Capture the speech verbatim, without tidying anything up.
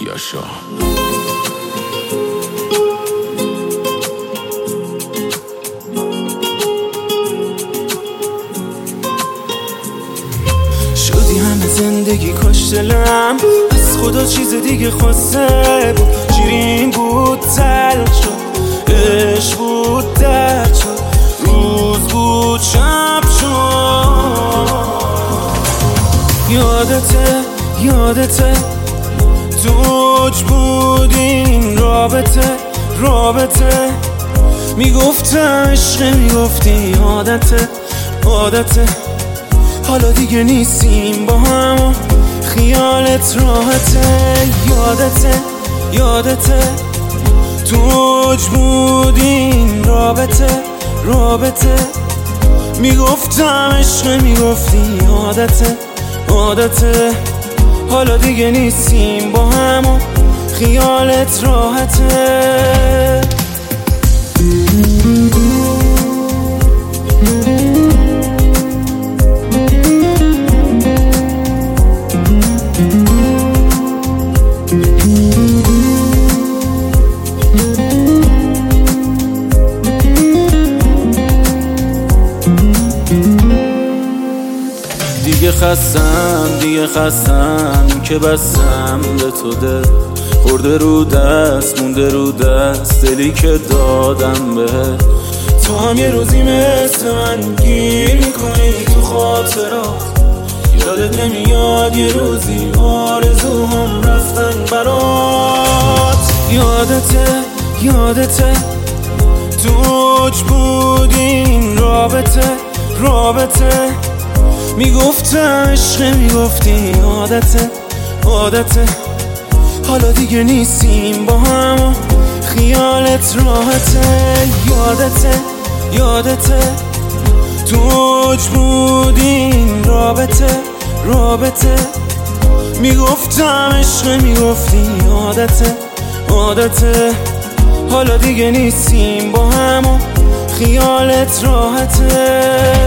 یاشا. شدی همه زندگی کاش دلم از خدا چیز دیگه خواسته بود. شیرین بود تلخ شد، عشق بود درد شد، روز بود شب شد. یادته یادته توج بود این رابطه رابطه. میگفتم عشق، میگفتی عادته عادته. حالا دیگه نیستیم با هم و خیالت راحته. یادته یادته توج بود این رابطه رابطه. میگفتم عشق، میگفتی عادته عادته. حالا دیگه نیستیم با هم و خیالت راحته. دیگه خستم دیگه خستم که بستم به تو دل. خورده رو دست مونده رو دست دلی که دادم به تو. هم یه روزی مثل من گیر میکنی تو خاطرات. یادت نمیاد یه روزی آرزوهم رفتن برات. یادته یادته توج بود این رابطه رابطه. میگفتم عشق، میگفتی عادته عادته. حالا دیگه نیستیم با هم و خیالت راحته. یادته یادته توج بود این رابطه رابطه. میگفتم عشق، میگفتی عادته عادته. حالا دیگه نیستیم با هم و خیالت راحته.